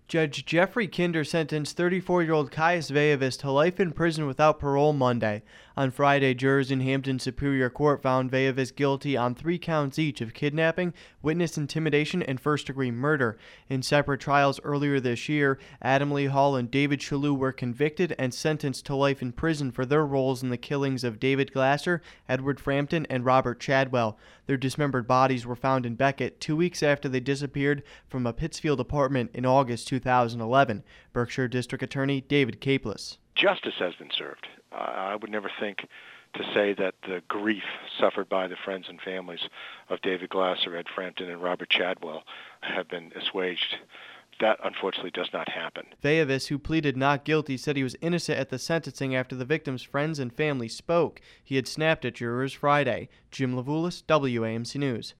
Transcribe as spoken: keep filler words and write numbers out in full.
Judge Jeffrey Kinder sentenced thirty-four-year-old Caius Veivas to life in prison without parole Monday. On Friday, jurors in Hampton Superior Court found Veivas guilty on three counts each of kidnapping, witness intimidation, and first-degree murder. In separate trials earlier this year, Adam Lee Hall and David Shalhoub were convicted and sentenced to life in prison for their roles in the killings of David Glasser, Edward Frampton, and Robert Chadwell. Their dismembered bodies were found in Becket two weeks after they disappeared from a Pittsfield apartment in August two thousand eleven. Berkshire District Attorney David Capeless. Justice has been served. Uh, I would never think to say that the grief suffered by the friends and families of David Glasser, Ed Frampton, and Robert Chadwell have been assuaged. That, unfortunately, does not happen. Veivas, who pleaded not guilty, said he was innocent at the sentencing after the victim's friends and family spoke. He had snapped at jurors Friday. Jim Levulis, W A M C News.